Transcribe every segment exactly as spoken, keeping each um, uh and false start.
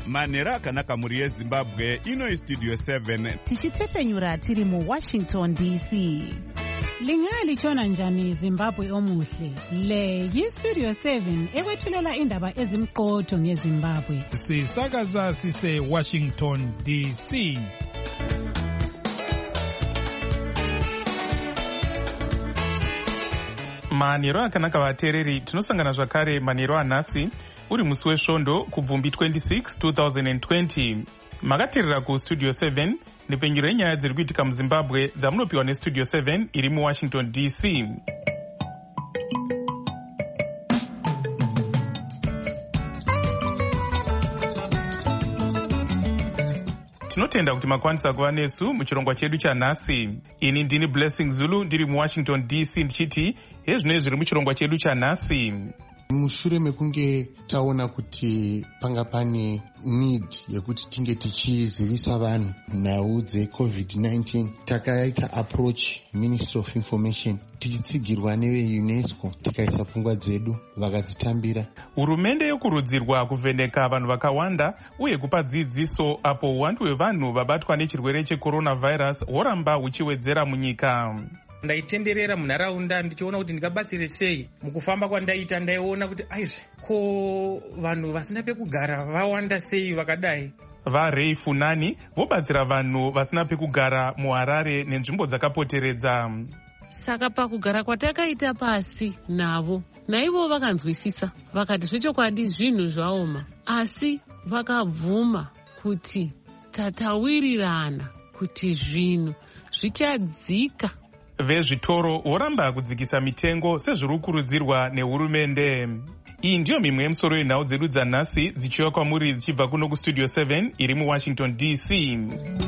manhero akanaka muri yezimbabwe. Ino istudio seven tichitsesenyura tiri muwashington D C. Lingalitshona njani Zimbabwe omuhle? Le yistudio seven ekwethulela indaba ezimqotho ngeZimbabwe. Sisakaza sise Washington D C. Manhero akanaka vateereri, tinosangana zvakare manhero anhasi uri musi wesvondo kubvumbi twenty-six twenty twenty. Makateerera kustudio seven nepfenyuro yenyaya dziri kuitika muZimbabwe dzamunopiwa nestudio seven iri muWashington D C. Tinotenda kuti makwanisa kuva nesu muchirongwa chedu chanhasi. Ini ndini Blessing Zulu ndiri muWashington D C ndichiti hezvinoi zviri muchirongwa chedu chanhasi. Mushure mekunge taona kuti panga pane need yekuti tinge tichizivisa vanhu nhau dzecovid nineteen, takaita approach Ministry of Information tichitsigirwa neve-UNESCO tikaisa pfungwa dzedu vakadzitambira. Hurumende yokurudzirwa kuvheneka vanhu vakawanda uye kupa dzidziso apo uwandu hwevanhu vabatwa nechirwere checoronavirus hworamba huchiwedzera munyika. Ndaitenderera munharaunda ndichiona kuti ndingabatsire sei. Mukufamba kwandaita ndaiona kuti aizve ko vanhu vasina pekugara vawanda sei vakadai. VaRay Funani vobatsira vanhu vasina pekugara muHarare nenzvimbo dzakapoteredza. Saka pakugara kwatakaita pasi navo, naivo vakanzwisisa vakati zvechokwadi zvinhu zvaoma, asi vakabvuma kuti tatawirirana kuti zvinhu zvichadzika. Vezvitoro voramba kudzikisa mitengo sezviri kukurudzirwa nehurumende. Iyi ndiyo mimwe yemusoro yenhau dzedu dzanhasi dzichiuya kwamuri dzichibva kuno kustudio seven iri muWashington D C.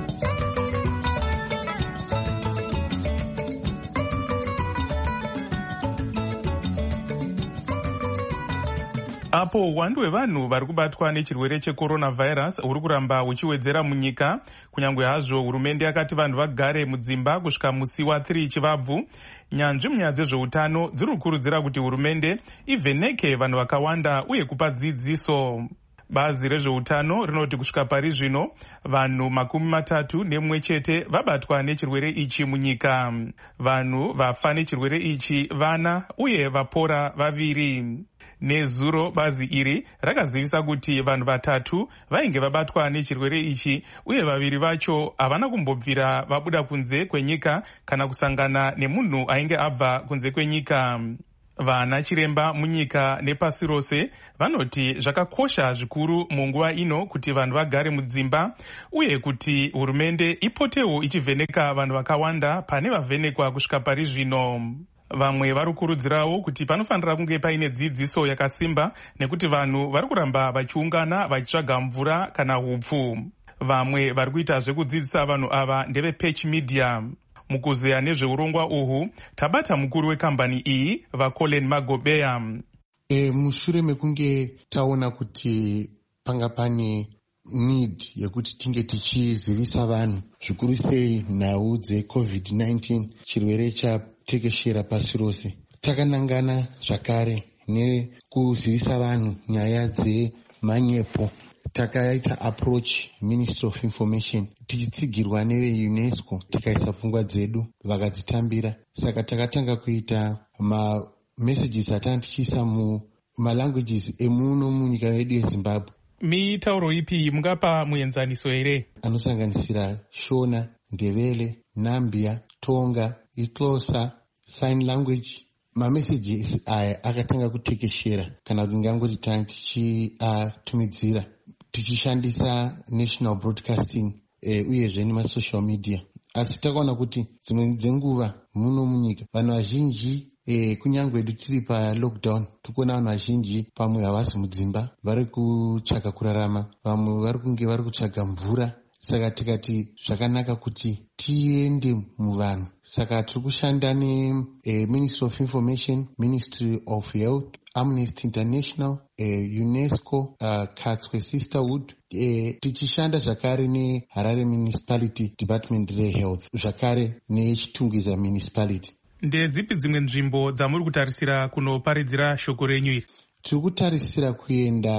Apo uwandu hwevanhu vari kubatwa nechirwere checoronavirus huri kuramba huchiwedzera munyika, kunyange hazvo hurumende yakati vanhu vagare mudzimba kusvika musi wa3 chivabvu, nyanzvi munyaya dzezveutano dziri kukurudzira kuti hurumende ivheneke vanhu vakawanda uye kupa dzidziso. Bazi rezveutano rinoti kusvika pari zvino vanhu makumi matatu nemumwe chete vabatwa nechirwere ichi munyika. Vanhu vafa nechirwere ichi vana uye vapora vaviri. Nezuro bazi iri rakazivisa kuti vanhu vatatu vainge vabatwa nechirwere ichi uye vaviri vacho havana kumbobvira vabuda kunze kwenyika kana kusangana nemunhu ainge abva kunze kwenyika. Vana chiremba munyika nepasi rose vanoti zvakakosha zvikuru munguva ino kuti vanhu vagare mudzimba uye kuti hurumende ipotewo ichivheneka vanhu vakawanda pane vavhenekwa kusvika pari zvino. Vamwe vari kukurudzirawo kuti panofanira kunge paine dzidziso yakasimba nekuti vanhu vari kuramba vachiungana vachitsvaga mvura kana hupfu. Vamwe vari kuita zvekudzidzisa vanhu ava ndeve-Patch Media. Mukuzeya nezveurongwa uhu tabata mukuru wekambani iyi vaColin Magobeya. E, mushure mekunge taona kuti panga pane need yekuti tinge tichizivisa vanhu zvikuru sei nhau dzecovid nineteen, chirwere chatekeshera pasi rose, takanangana zvakare nekuzivisa vanhu nyaya dzemanyepo. Takaita approach Ministry of Information tichitsigirwa neve-UNESCO tikaisa pfungwa dzedu vakadzitambira. Saka takatanga kuita ma-messages atanga tichiisa mumalanguages emuno munyika yedu yeZimbabwe. Mitauro ipi mungapa muenzaniso here? Anosanganisira Shona, Ndebele, Nambia, Tonga, Ixhosa, Sign Language. Ma-messages aya akatanga kutekeshera kana kuti ngangoti tanga tichiatumidzira tichishandisa national broadcasting e, uyezve nemasocial media. Asi takaona kuti dzimwe dzenguva muno munyika vanhu vazhinji e, kunyange edu tiri pa-lockdown tikuona vanhu vazhinji pamwe havasi mudzimba vari kutsvaga kurarama, vamwe vari kunge vari kutsvaga mvura. Saka tikati zvakanaka kuti tiende muvanhu. Saka tiri kushanda ne-Ministry of Information, Ministry of Health, Amnesty International, eh, UNESCO, uh, Katswe Sisterhood, eh, tichishanda zvakare neHarare Municipality Department reHealth, zvakare neChitungwiza Municipality. Ndedzipi dzimwe nzvimbo dzamuri kutarisira kunoparidzira shoko renyu iri? Tiri kutarisira kuenda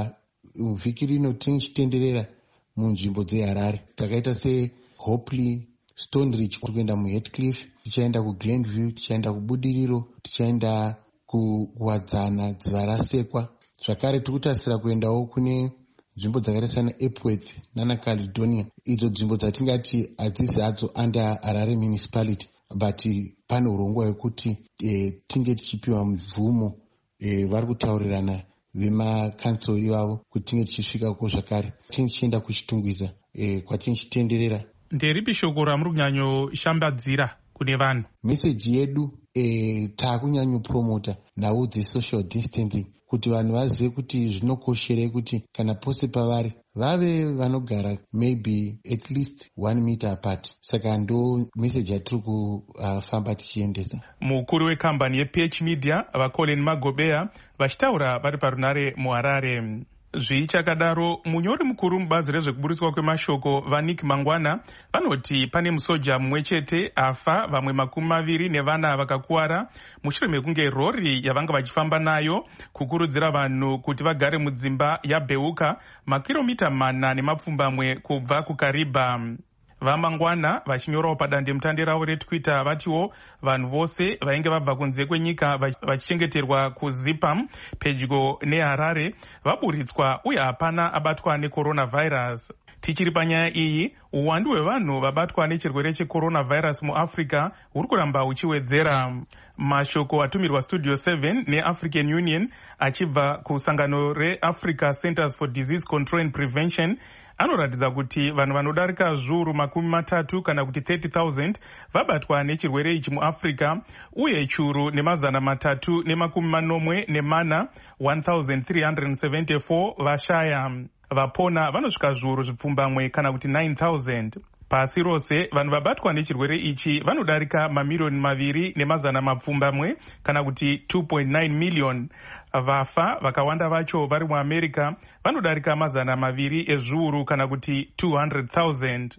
vhiki rino tichitenderera munzvimbo dzeharare takaita sehopley, stone ridge, kuri kuenda muheathcliff, tichaenda kuglenview, tichaenda kubudiriro, tichaenda kuwadzana, dziva rasekwa. Zvakare tiri kutasira kuendawo kune nzvimbo dzakaita sana Epworth nana Caledonia, idzo nzvimbo dzatingati hadzisi hadzo under Harare municipality, but pane urongwa hwekuti e, tinge tichipiwa mvumo. E, vari kutaurirana vemakanso ivavo kuti tinge tichisvikako zvakare tichienda kuchitungwiza e, kwatichitenderera. Nderipi shoko ramuri kunyanyoshambadzira kune vanhu? Meseji yedu e, taakunyanyopromota nhau dzesocial distancing, kuti vanhu vazive kuti zvinokosherei kuti kana pose pavari vave vanogara maybe at least one meter apart. Saka ndo meseji yatiri kufamba tichiendesa. Mukuru wekambani yePH Media vaColin Magobea vachitaura vari parunare muHarare. Zvichakadaro, munyori mukuru mubazi rezvekuburiswa kwemashoko vaNick Mangwana vanoti pane musoja mumwe chete afa, vamwe makumi maviri nevana vakakuwara mushure mekunge rori yavanga vachifamba nayo kukurudzira vanhu kuti vagare mudzimba yabheuka makiromita mana nemapfumbamwe kubva kuKariba. VaMangwana vachinyorawo padandemutande ravo reTwitter vatiwo vanhu vose vainge vabva kunze kwenyika vachichengeterwa kuZipam pedyo neHarare vaburitswa uye hapana abatwa necoronavirus. Tichiri panyaya iyi, uwandu hwevanhu vabatwa nechirwere checoronavirus muAfrica huri kuramba huchiwedzera. Mashoko atumirwa Studio seven neAfrican Union achibva kusangano reAfrica Centers for Disease Control and Prevention anoratidza kuti vanhu vanodarika zviuru makumi matatu kana kuti thirty thousand vabatwa nechirwere ichi muAfrica, uye churu nemazana matatu nemakumi manomwe nemana one thousand three hundred seventy-four vashaya. Vapona vanosvika zviuru zvipfumbamwe kana kuti nine thousand. Pasi rose vanhu vabatwa nechirwere ichi vanodarika mamiliyoni maviri nemazana mapfumbamwe kana kuti two point nine million. Vafa vakawanda vacho vari muAmerica vanodarika mazana maviri ezviuru kana kuti two hundred thousand.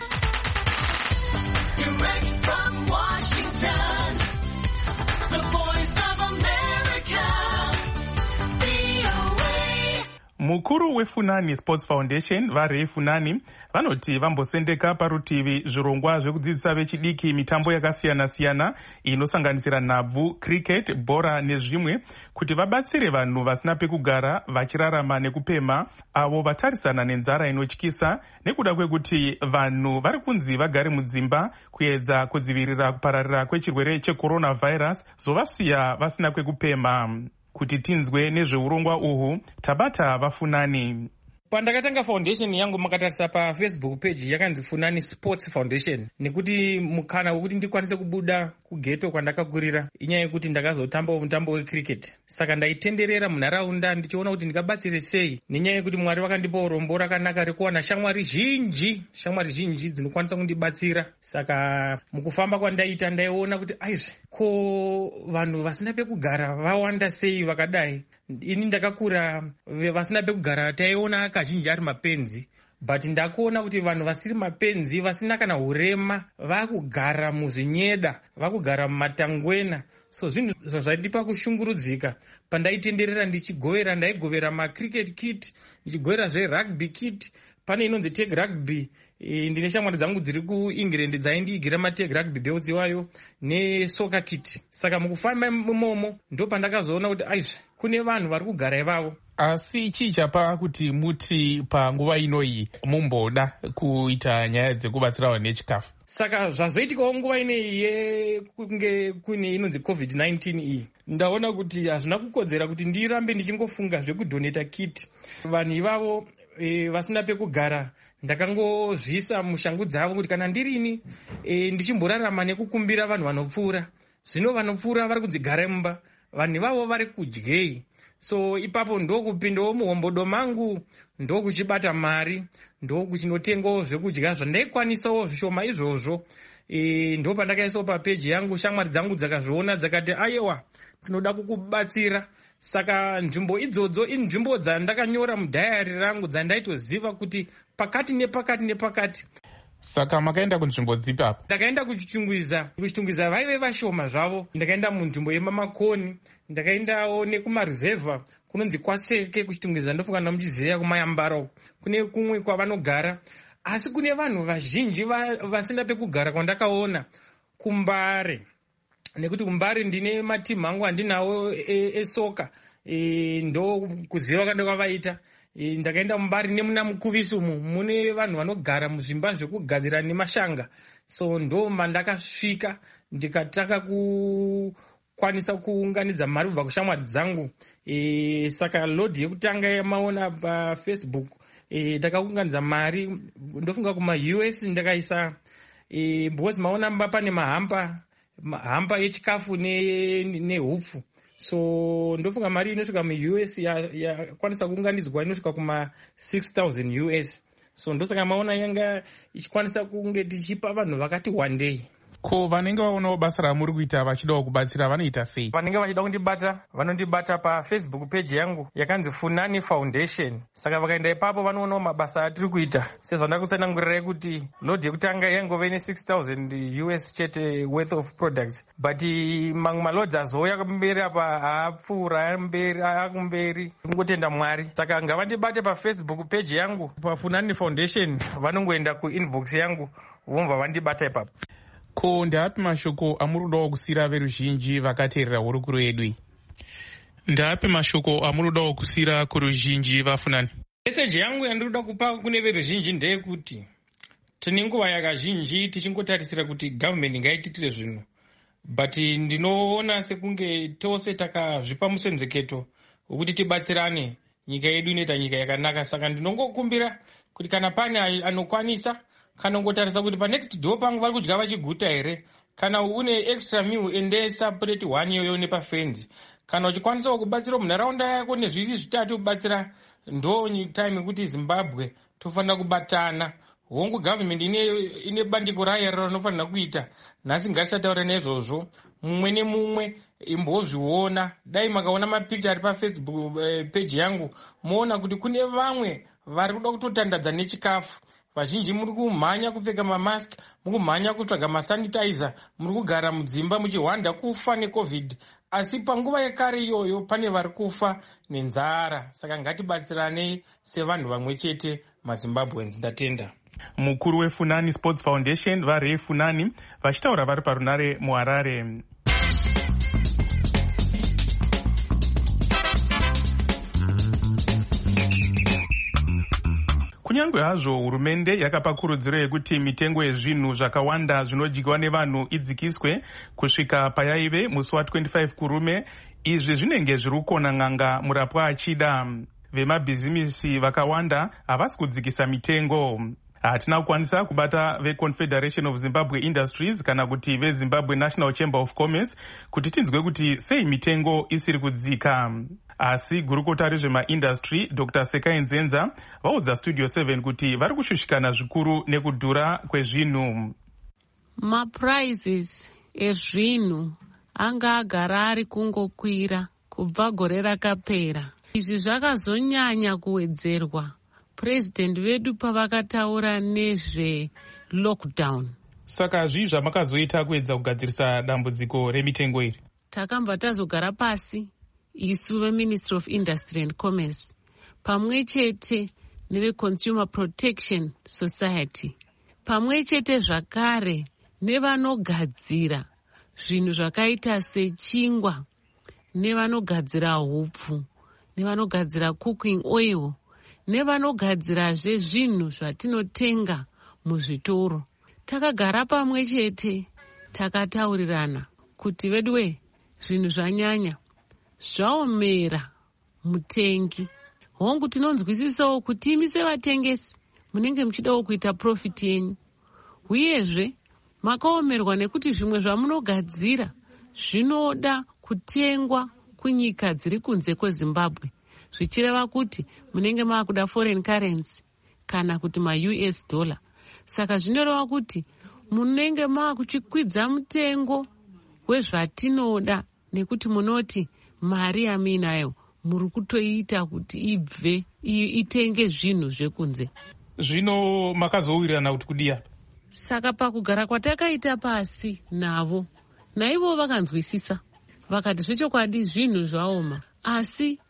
Mukuru weFunani Sports Foundation vaRay Funani vanoti vambosendeka parutivi zvirongwa zvekudzidzisa vechidiki mitambo yakasiyana-siyana inosanganisira nhabvu, cricket, bhora nezvimwe kuti vabatsire vanhu vasina pekugara vachirarama nekupema, avo vatarisana nenzara inotyisa nekuda kwekuti vanhu vari kunzi vagare mudzimba kuedza kudzivirira kupararira kwechirwere checoronavirus zovasiya vasina kwekupema. Kuti tinzwe nezveurongwa uhu tabata vaFunani. Pandakatanga foundation yangu makatarisa pa Facebook page yakanzi Funani Sports Foundation, nekuti mukana wekuti ndikwanise kubuda kugeto kwandakakurira inyaya yekuti ndakazotamba mutambo wecricket. Saka ndaitenderera munharaunda ndichiona kuti ndingabatsire sei, nenyaya yekuti Mwari vakandipa urombo rakanaka rekuwana shamwari zhinji, shamwari zhinji dzinokwanisa kundibatsira. Saka mukufamba kwandaita ndaiona kuti aizve ko vanhu vasina pekugara vawanda sei vakadai. Ini ndakakura vasina pekugara taiona kazhinji ari mapenzi, but ndakuona kuti vanhu vasiri mapenzi vasina kana urema vakugara muzvinyeda, vakugara mumatangwena. So zvinhu zvazvaipa kushungurudzika. Pandaitenderera ndichigovera, ndaigovera macricket kit, ndichigovera zverugby kit. Pane inonzi tag rugby, e, ndine shamwari dzangu dziri kuEngland dzaindiigira matag rugby belts iwayo nesoccer kit. Saka mukufamba imomo ndo pandakazoona kuti aizve kune vanhu vari kugara ivavo. Asi chii chapa kuti muti panguva inoyi mumboda kuita nyaya dzekubatsira vanhu nechikafu? Saka zvazoitikawo nguva ineyi yekunge kune inonzi covid nineteen iyi, ndaona kuti hazvina kukodzera kuti ndirambe ndichingofunga zvekudhoneta kit. Vanhu ivavo e, vasina pekugara ndakangozvisa mushangu dzavo kuti kana ndirini e, ndichimborarama nekukumbira vanhu vanopfuura. Zvino vanopfuura vari kudzigara mumba, vanhu ivavo vari kudyei. So ipapo ndo kupindawo muhombodo mangu, ndo kuchibata mari, ndo kuchinotengawo zvekudya zvandaikwanisawo zvishoma izvozvo. E, ndo pandakaisawo papeji yangu, shamwari dzangu dzakazviona dzakati aiwa tinoda kukubatsira. Saka nzvimbo idzodzo inzvimbo dzandakanyora mudhayari rangu dzandaitoziva kuti pakati nepakati nepakati. Saka makaenda kunzvimbo dzipi apa? Ndakaenda kuchitungwiza. Kuchitungwiza vaive vashoma zvavo. Ndakaenda munzvimbo yemamakoni, ndakaendawo nekumarizevha kunonzi kwaseke kuchitungiza ndofungana muchizeya kumayambara uku kune kumwe kwavanogara, asi kune vanhu vazhinji vasina pekugara kwandakaona kuMbare, nekuti kuMbare ndine matimu angu andinawo esoka e, ndo kuziva kanda kwavaita. E, ndakaenda muMbare nemuna Mukuvisi umu mune vanhu vanogara muzvimba zvekugadzira nemashanga, so ndo mandakasvika ndikataka kukwanisa kuunganidza mari kubva kushamwari dzangu. E, saka lodhi yekutanga yamaona paFacebook e, ndakaunganidza mari ndofunga kuma-U S ndakaisa e, because maona pane mahamba hampa yechikafu nehupfu, so ndofunga mari inosvika mu-U S yakwanisa kuunganidzwa inosvika kuma six thousand U S, so ndosaka maona yanga ichikwanisa kunge tichipa vanhu vakati wandei. Ko vanenge vaonawo basa ramuri kuita vachidawo kubatsira vanoita sei? Vanenge vachida kundibata vanondibata paFacebook page yangu yakanzi Funani Foundation, saka vakaenda ipapo vanoonawo mabasa atiri kuita. Sezvandakusanangurirai kuti lodhi yekutanga yangove ne six thousand U S chete worth of products, but mamwe malodzi azouya kumberi apa haapfuura mberi akumberi, kungotenda Mwari. Saka ngavandibate paFacebook page yangu paFunani Foundation, vanongoenda kuinbox yangu vomva vandibata ipapo. Ko ndapi mashoko amurudawo kusira veruzhinji vakateerera hurukuro yedu? Ndapi mashoko amurudawo kusira kuruzhinji vafunani? Meseji yangu yandiruda kupa kune veruzhinji ndeyekuti tine nguva yakazhinji tichingotarisira kuti gavhumenti ngaititire zvinhu, but ndinoona sekunge tose takazvipa musenzeketo wekuti tibatsirane, nyika yedu inoita nyika yakanaka. Saka ndinongokumbira kuti kana pane anokwanisa, kana ungotarisa kuti panext door pangu vari kudya vachiguta here, kana une extra meal endesa plate one yoyo nepafenzi, kana uchikwanisawo kubatsira munharaunda yako nezviri zvitatu kubatsira, ndo time kuti Zimbabwe tofanira kubatana. Hongu government ine, ine bandiko rayo rinofanira kuita. Nhasi ngatisataure nezvozvo, mumwe nemumwe imbozviona. Dai makaona mapicture ari paFacebook eh, page yangu, moona kuti kune vamwe vari kuda kutotandadza nechikafu. Vazhinji muri kumhanya kupfeka mamask, muri kumhanya kutsvaga masanitizer, muri kugara mudzimba muchihwanda kufa neCovid, asi panguva yekare iyoyo pane vari kufa nenzara. Saka ngatibatsiranei sevanhu vamwe chete maZimbabweans. Ndatenda. Mukuru weFunani Sports Foundation vaRay Funani vachitaura vari parunare muHarare. Kunyange hazvo hurumende yakapa kurudziro yekuti mitengo yezvinhu zvakawanda zvinodyiwa nevanhu idzikiswe kusvika payaive musi wa25 kurume, izvi zvinenge zviri kukona n'anga murapwa achida. Vemabhizimisi vakawanda havasi kudzikisa mitengo. Hatina kukwanisa kubata veConfederation of Zimbabwe Industries kana kuti veZimbabwe National Chamber of Commerce kuti tinzwe kuti sei mitengo isiri kudzika. Asi gurukota rezvemaindustry Doctor Sekai Nzenza vaudza Studio seven kuti vari kushushikana zvikuru nekudhura kwezvinhu. Maprizes ezvinhu anga agara ari kungokwira kubva gore rakapera. Izvi zvakazonyanya kuwedzerwa President vedu pavakataura nezve lockdown. Saka zvii zvamakazoita kuedza kugadzirisa dambudziko remitengo iri? Takamba tazogara pasi isu veMinistry of Industry and Commerce pamwe chete neveConsumer Protection Society, pamwe chete zvakare nevanogadzira zvinhu zvakaita sechingwa, nevanogadzira hupfu, nevanogadzira cooking oil, nevanogadzirazve zvinhu zvatinotenga muzvitoro. Takagara pamwe chete takataurirana kuti veduwe, zvinhu zvanyanya zvaomera mutengi. Hongu tinonzwisisawo kuti imi sevatengesi munenge muchidawo kuita profit yenyu, uyezve makaomerwa nekuti zvimwe zvamunogadzira zvinoda kutengwa kunyika dziri kunze kweZimbabwe, zvichireva kuti munenge maakuda foreign currency kana kuti ma-U S dollar. Saka zvinoreva kuti munenge maakuchikwidza mutengo wezvatinoda nekuti munoti mari yamuinayo muri kutoita kuti ibve itenge zvinhu zvekunze. Zvino makazowirirana kuti kudia. Saka pakugara kwatakaita pasi navo, naivo vakanzwisisa vakati zvechokwadi zvinhu zvaoma, asi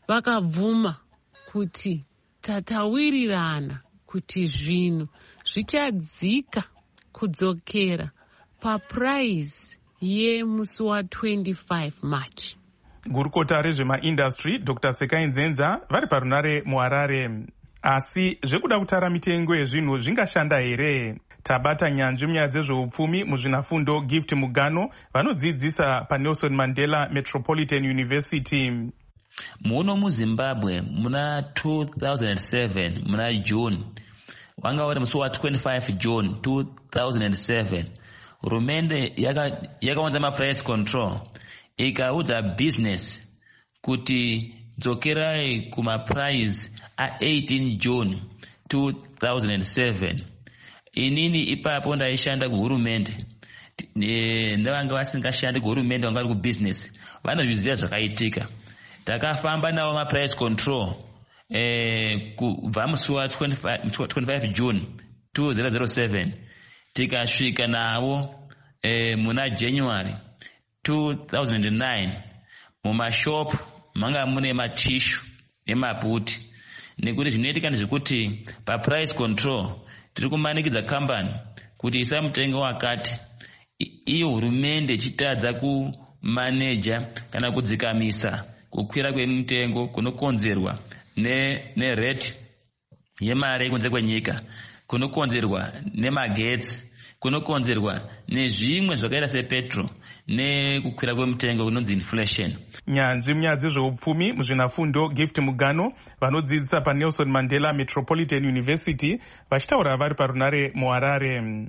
vakabvuma kuti tatawirirana kuti zvinhu zvichadzika kudzokera papuraisi yemusi wa25 March. Gurukota rezvemaindastry Dr Sekai Nzenza vari parunare muHarare. Asi zvekuda kutara mitengo yezvinhu zvingashanda here? Tabata nyanzvi munyaya dzezveupfumi muzvinafundo Gift Mugano vanodzidzisa paNelson Mandela Metropolitan University. Muno muZimbabwe muna two thousand seven muna June wanga uri musi wa twenty-five June two thousand seven hurumende yakawanza maprice control ikaudza business kuti dzokerai kumaprice a eighteen June two thousand seven. Inini ipapo ndaishanda kuhurumende ndavanga vasingashandi kuhurumende vanga vari kubusiness vanozviziva zvakaitika. Takafamba nawo maprice control eh, kubva musi wa twenty-five June two thousand seven tikasvika nawo eh, muna January two thousand nine mumashop manga mune matishu nemaputi, nekuti zvinoitika ndezvekuti paprice control tiri kumanikidza kambani kuti isa mutengo wakati iyo hurumende ichitadza kumaneja kana kudzikamisa kukwira kwemitengo kunokonzerwa nerate yemari kunze kwenyika, kunokonzerwa nemagetsi, kunokonzerwa nezvimwe zvakaita sepetrol nekukwira kwemitengo kunonzi inflation. Nyanzvi munyaya dzezveupfumi muzvinafundo Gift Mugano vanodzidzisa paNelson Mandela Metropolitan University vachitaura vari parunare muHarare.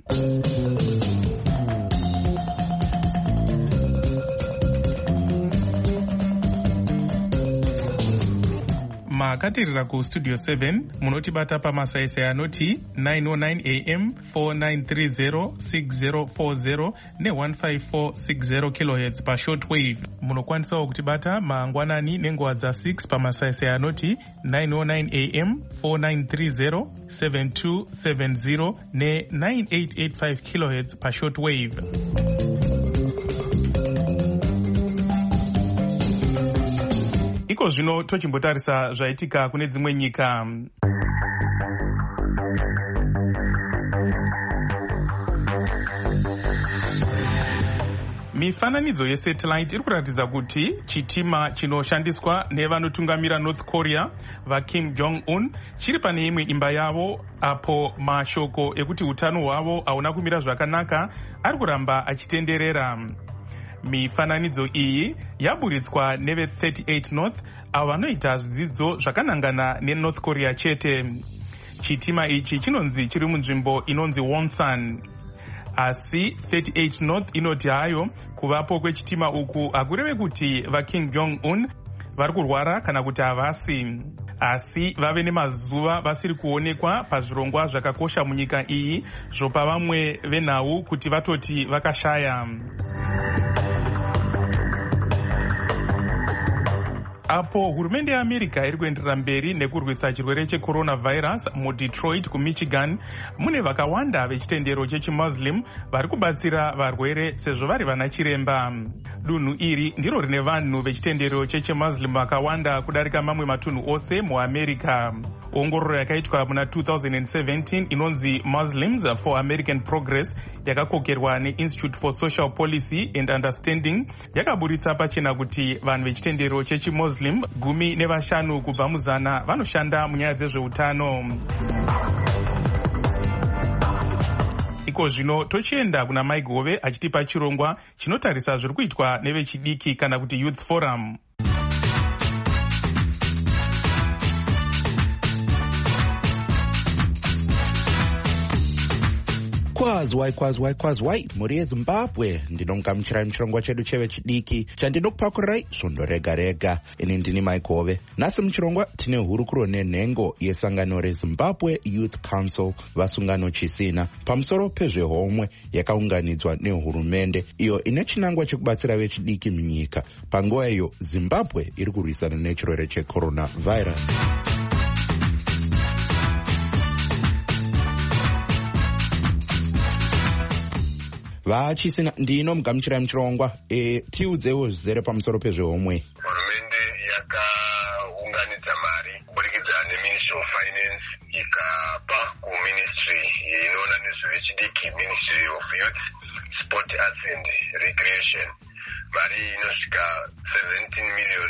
Makatirira kustudio seven munotibata pamasaisai anoti nine oh nine A M four nine three zero six zero four zero ne one five four six zero kilohertz pashortwave. Munokwanisawo kutibata mangwanani nenguva dza six pamasaisai anoti nine oh nine A M four nine three zero seven two seven zero ne nine eight eight five kilohertz pashortwave. Iko zvino tochimbotarisa zvaitika kune dzimwe nyika. Mifananidzo yesatellite iri kuratidza kuti chitima chinoshandiswa nevanotungamira North Korea vaKim Jong-un chiri pane imwe imba yavo, apo mashoko ekuti utano hwavo hauna kumira zvakanaka ari kuramba achitenderera. Mifananidzo iyi yaburitswa neve thirty-eight North avo vanoita zvidzidzo zvakanangana neNorth Korea chete. Chitima ichi chinonzi chiri munzvimbo inonzi Wonsan. Asi thirty-eight North inoti hayo kuvapo kwechitima uku hakureve kuti vaKim Jong-un vari kurwara kana kuti havasi, asi vave nemazuva vasiri kuonekwa pazvirongwa zvakakosha munyika iyi zvopa vamwe venhau kuti vatoti vakashaya. Apo hurumende yeAmerica iri kuenderera mberi nekurwisa chirwere checoronavirus muDetroit kuMichigan, mune vakawanda vechitendero chechimuslim vari kubatsira varwere sezvo vari vana chiremba. Dunhu iri ndiro rine vanhu vechitendero chechimuslim vakawanda kudarika mamwe matunhu ose muAmerica. Ongororo yakaitwa muna two thousand seventeen inonzi Muslims for American Progress yakakokerwa neInstitute for Social Policy and Understanding yakaburitsa pachena kuti vanhu vechitendero chechimuslim gumi nevashanu kubva muzana vanoshanda munyaya dzezveutano. Iko zvino tochienda kuna Mike Hove achitipa chirongwa chinotarisa zviri kuitwa nevechidiki kana kuti Youth Forum. Kwazwai kwazwai kwazwai mhuri yeZimbabwe, ndinomugamuchirai muchirongwa chedu chevechidiki chandinokupakurirai svondo rega rega. Ini ndini Mike Hove. Nhasi muchirongwa tine hurukuro nenhengo yesangano reZimbabwe Youth Council vasungano chisina pamusoro pezvehomwe yakaunganidzwa nehurumende iyo ine chinangwa chekubatsira vechidiki munyika panguva iyo Zimbabwe iri kurwisana nechirwere checoronavirus. Vachisina ndino mugamuchirai muchirongwa e, tiudzewo zvizere pamusoro pezvehomwe. Hurumende yakaunga yakaunganidza mari kuburikidza neministry of finance ikapa kuministry inoona nezvevechidiki, ministry of youth, sport, arts and recreation, mari inosvika seventeen million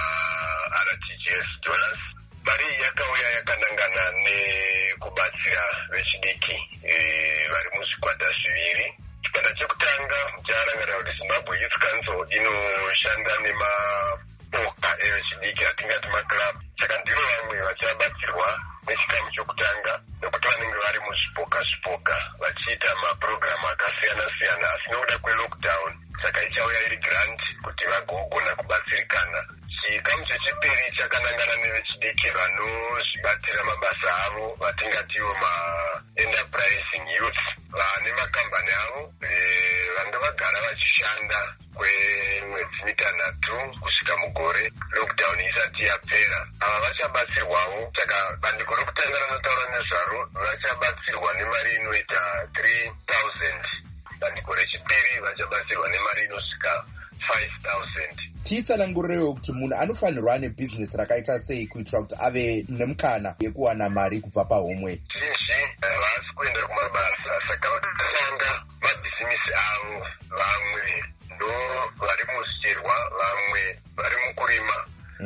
ma-R T G S dollars. Mari yakauya yakanangana nekubatsira vechidiki vari muzvikwata zviviri. Chikwata chekutanga charangarira kuti Zimbabwe Youth Council inoshanda nemapoka evechidiki atingati maclub. Saka ndiro vamwe vachabatsirwa nechikamu chokutanga nekuti vanenge vari muzvipoka zvipoka vachiita mapurogiramu akasiyana-siyana asi nokuda kwelockdown. Saka ichauya iri grant kuti vagogona kubatsirikana. Chikamu chechipiri chakanangana nevechidiki vanozvibatira mabasa avo vatingatiwo ma-enterprising youth vane makambani avo vanga vagara vachishanda kwemwedzi mitanhatu kusvika mugore lockdown isati yapera. Ava vachabatsirwawo. Saka bandiko rokutanga ranotaura nezvaro vachabatsirwa nemari inoita three thousand. Bandiko rechipiri vachabatsirwa nemari inosvika five thousand. Titsanangurirei kuti munhu anofanirwa ane bhizinesi rakaita sei kuitira kuti ave nemukana yekuwana mari kubva pahomwe. Zhinji havasi kuenda kumabasa, saka vakatanga mabhizinesi avo. Vamwe ndo vari muzvicherwa, vamwe vari mukurima,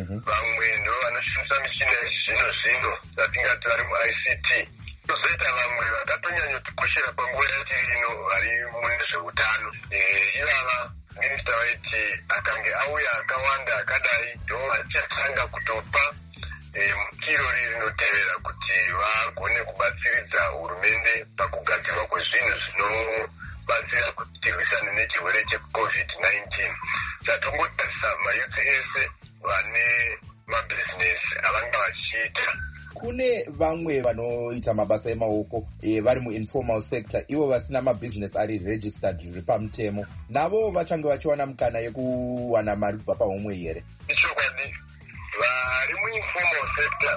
vamwe ndo vanoshandisa michina yezvino zvino zatingati vari mu-I C T. Tozoita vamwe vakatonyanyotikoshera panguva yatiri ino vari mune zveutano. Ivava minista waiti akange auya akawanda akadai ndo vachatanga kutopa mukiro rinotevera kuti vagone kubatsiridza hurumende pakugadzirwa kwezvinhu zvinobatsira kuti tirwisane nechirwere checovid nineteen. Satongotarisa mayuthi ese vane mabhizinesi avanga vachiita. Kune vamwe vanoita mabasa emaoko e, vari muinformal sector, ivo vasina mabhizinesi ari registered zviri pamutemo, navo vachange vachiwana mukana yekuwana mari kubva pahomwe here? Ichokwadi, vari muinformal sector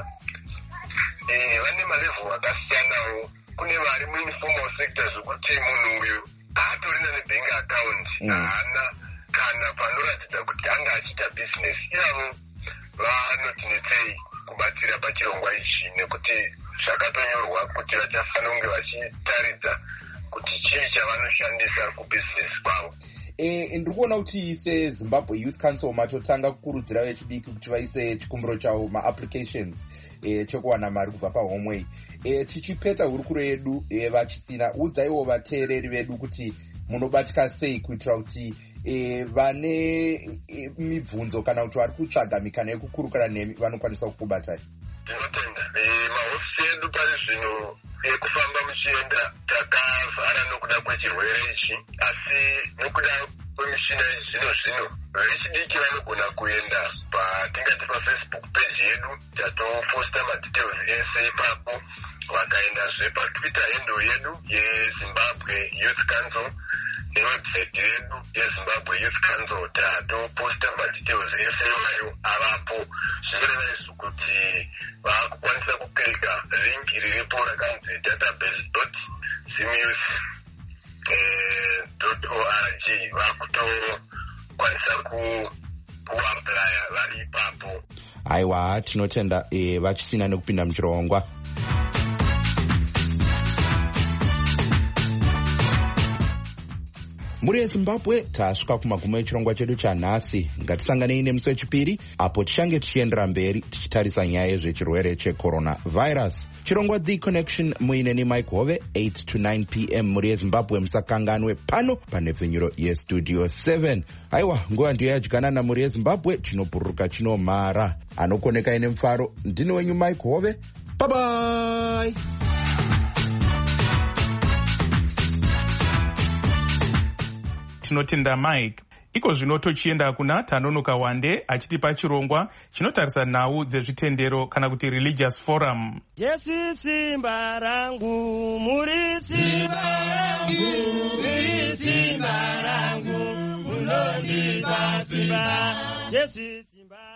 eh, vane malevel akasiyanawo. Kune vari muinformal sector zvokuti munhu uyu haatorina nebank account, haana kana panoratidza kuti anga achiita business. Ivavo vanotinetsei kubatsira pachirongwa ichi nekuti zvakatonyorwa kuti vachafanira kunge vachitaridza kuti chii chavanoshandisa kubhizinesi kwavo. E, ndiri kuona kuti seZimbabwe Youth Council matotanga kukurudzira vechidiki kuti vaise chikumbiro chavo ma-applications e, chekuwana mari kubva pahomwe. E, tichipeta hurukuro yedu e, vachisina, udzaiwo vateereri vedu kuti munobatika sei kuitira kuti e, vane e, mibvunzo kana kuti vari kutsvaga mikana yekukurukura nemi vanokwanisa kukubatai. Ndinotenda mahofisi edu pari zvino ekufamba muchienda takavhara nokuda kwechirwere ichi, asi nokuda kwemishina zvino zvino vechidiki vanogona kuenda patingati pafacebook page yedu tatoposta madetails ese ipapo, vakaendazve patwitter handle yedu yeZimbabwe Youth Council newebsite yedu yeZimbabwe Youth Council tatoposta madetails ese iwayo avapo. Zvinoreva izvo kuti vakukwanisa kuklika link riripo rakanzi database dot zimyouth dot org vakutokwanisa kuaplya vari ipapo. Aiwa, tinotenda e, vachisina nekupinda muchirongwa. Muri yeZimbabwe tasvika kumagumo echirongwa chedu chanhasi. Ngatisanganei nemusi wechipiri apo tichange tichiendera mberi tichitarisa nyaya yezvechirwere checoronavirus. Chirongwa The Connection muine Mike Hove eight to nine p m muri yeZimbabwe. Musakanganwe pano panepfenyuro yestudio seven. Aiwa, nguva ndiyo yadyanana muri yeZimbabwe, chinobhururuka chinomhara. Anokoneka ine mufaro, ndini wenyu Mike Hove. Bye bye. Tinotenda Mike. Iko zvino tochienda kuna Tanonoka Wande achitipa chirongwa chinotarisa nhau dzezvitendero kana kuti religious forum. Jesu simba rangu, muri simba rangu, muri simba rangu, munondipa simba. Jesu simba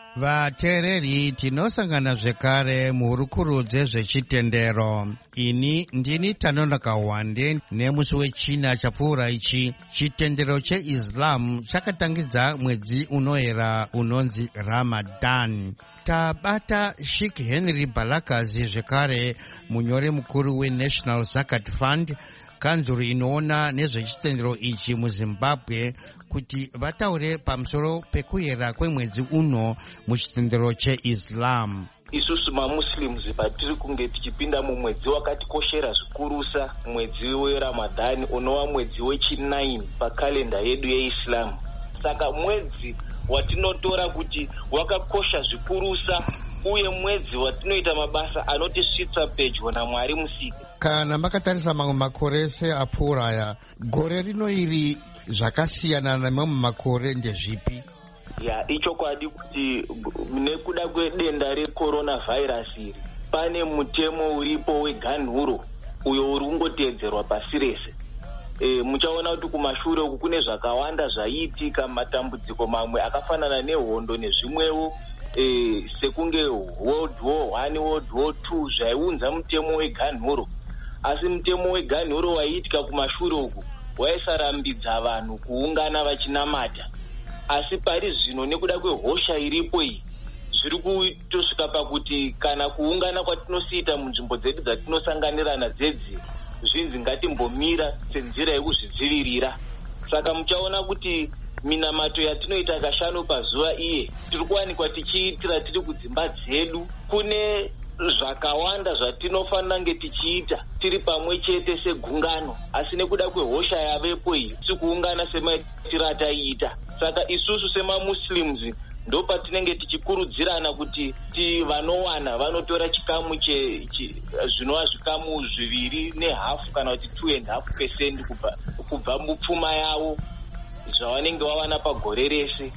vateereri tinosangana zvekare muhurukuro dzezvechitendero. Ini ndini Tanonaka Wande. Nemusi wechina chapfuura ichi, chitendero cheIslam chakatangidza mwedzi unoera unonzi Ramadan. Tabata Sheikh Henry Balakazi zvekare, munyori mukuru weNational Zakat Fund, kanzuru inoona nezvechitendero ichi muZimbabwe, kuti vataure pamusoro pekuyera kwemwedzi uno muchitendero cheIslam. Isusu mamuslims patiri kunge tichipinda mumwedzi wakatikoshera zvikurusa, mwedzi weRamadhani unova mwedzi wechinaini pakalenda yedu yeIslam. Saka mwedzi watinotora kuti wakakosha zvikurusa, uye mwedzi watinoita mabasa anotisvitsa pedyo naMwari Musiki. Kana makatarisa mamwe makore ese apfuura aya, gore rino iri zvakasiyana namamwe makore ndezvipi? Ya, ichokwadi kuti nekuda kwedenda reCoronavirus iri, pane mutemo uripo weganhuro uyo uri kungoteedzerwa pasi rese. E, muchaona kuti kumashure uku kune zvakawanda zvaiitika, matambudziko mamwe akafanana nehondo nezvimwewo, e, sekunge World War One, World War Two zvaiunza mutemo weganhuro. Asi mutemo weganhuro waiitika kumashure uku waisarambidza vanhu kuungana vachinamata. Asi pari zvino nekuda kwehosha iripo iyi, zviri kutosvika pakuti kana kuungana kwatinosiita munzvimbo dzedu dzatinosanganirana dzedzi, zvinzi ngatimbomira senzira yekuzvidzivirira. Saka muchaona kuti minamato yatinoita kashanu pazuva iye tiri kuwanikwa tichiitira tiri kudzimba dzedu. Kune zvakawanda zvatinofanira nge tichiita tiri pamwe chete segungano, asi nekuda kwehosha yavepo iyi sikuungana semaitira taiita. Saka isusu semamuslims ndo patinenge tichikurudzirana kuti ti vanowana vanotora chikamu che, che zvinova zvikamu zviviri nehafu kana kuti two and half percent kubva kubva mupfuma yavo zvavanenge vawana pagore rese,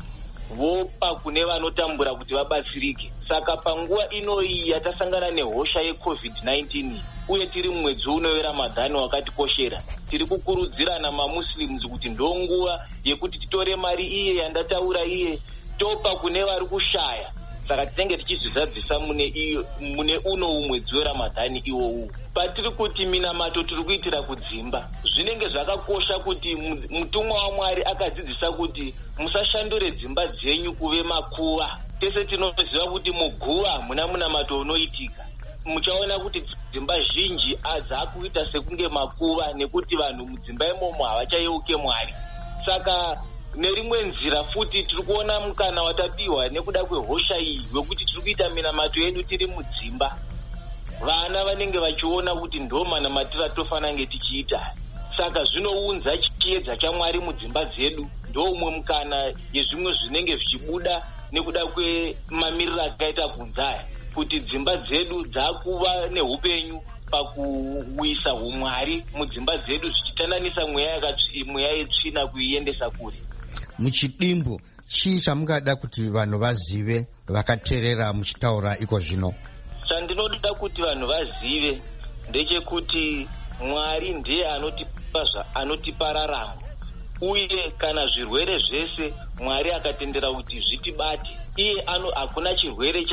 vopa kune vanotambura kuti vabatsirike. Saka panguva ino iyi yatasangana nehosha yecovid nineteen uye tiri mumwedzi uno weRamadhani wakatikoshera, tiri kukurudzirana mamuslims kuti ndo nguva yekuti titore mari iye yandataura iye topa kune vari kushaya. Saka tinenge tichizvizadzisa mune iyo mune uno umwedzi weRamadhani iwowu. Patiri kuti minamato tiri kuitira kudzimba, zvinenge zvakakosha kuti mutumwa waMwari akadzidzisa kuti musashandure dzimba dzenyu kuve makuva. Tese tinoziva kuti muguva muna munamato unoitika. Muchaona kuti dzimba zhinji adzakuita sekunge makuva nekuti vanhu mudzimba imomo havachayeuke Mwari. Saka nerimwe nzira futi tiri kuona mukana watapiwa nekuda kwehosha iyi wekuti tiri kuita minamato yedu tiri mudzimba. Vana vanenge vachiona kuti ndo manamatiro atofanira nge tichiita. Saka zvinounza chiedza chaMwari mudzimba dzedu. Ndo umwe mukana yezvimwe zvinenge zvichibuda nekuda kwemamiriro akaita kunzaya, kuti dzimba dzedu dzakuva neupenyu pakuwisa umwari mudzimba dzedu, zvichitandanisa mweya yetsvina kuiendesa kure. Muchidimbu chii chamungada kuti vanhu vazive vakateerera muchitaura iko zvino? Chandinoda kuti vanhu vazive ndechekuti Mwari ndiye anotipa anotipa raramo, uye kana zvirwere zvese Mwari akatendera kuti zvitibate, iye ano hakuna chirwere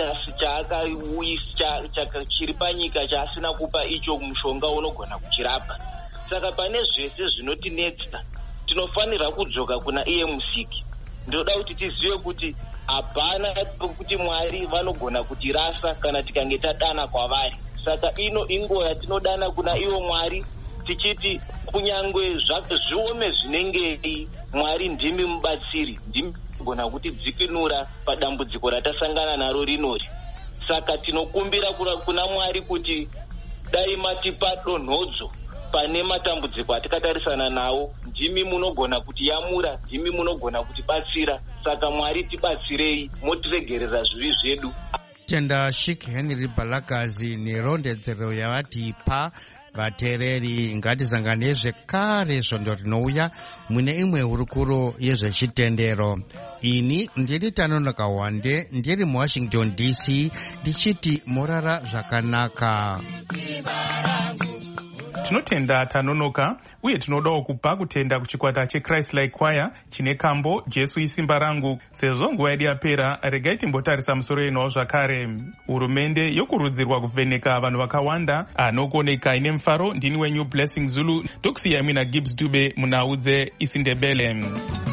chaakauyisa chiri panyika chaasina kupa icho mushonga unogona kuchirapa. Saka pane zvese zvinotinetsa tinofanira kudzoka kuna iye Musiki. Ndoda kuti tizive kuti hapana kuti Mwari vanogona kutirasa kana tikange tadana kwavari. Saka ino inguva yatinodana kuna iwo Mwari tichiti kunyangwe zviome zvinengei, Mwari ndimi mubatsiri, ndimi gona kuti dzikinura padambudziko ratasangana naro rinori. Saka tinokumbira kuna Mwari kuti dai matipa donhodzo pane matambudziko atikatarisana nawo, ndimi munogona kuti yamura, ndimi munogona kuti batsira. Saka Mwari tibatsirei, motiregerera zvivi zvedu. Tenda Sheikh Henry Balakazi nerondedzero yavatipa vateereri. Ngatizangane zvekare svondo rinouya mune imwe hurukuro yezvechitendero. Ini ndiri Tanonaka Wande, ndiri muWashington D C, ndichiti morara zvakanaka. tinotenda tanonoka uye tinodawo kupa kutenda kuchikwata chechrist like choir chine kambo Jesu isimba rangu. Sezvo nguva yedu yapera, regai timbotarisa musoro yenhau zvakare. Hurumende yokurudzirwa kuvheneka vanhu vakawanda anokuoneka ine mufaro. Ndini wenyu Blessing Zulu, ndokusiyai mina Gibbs Dube munhau dzeIsindebele.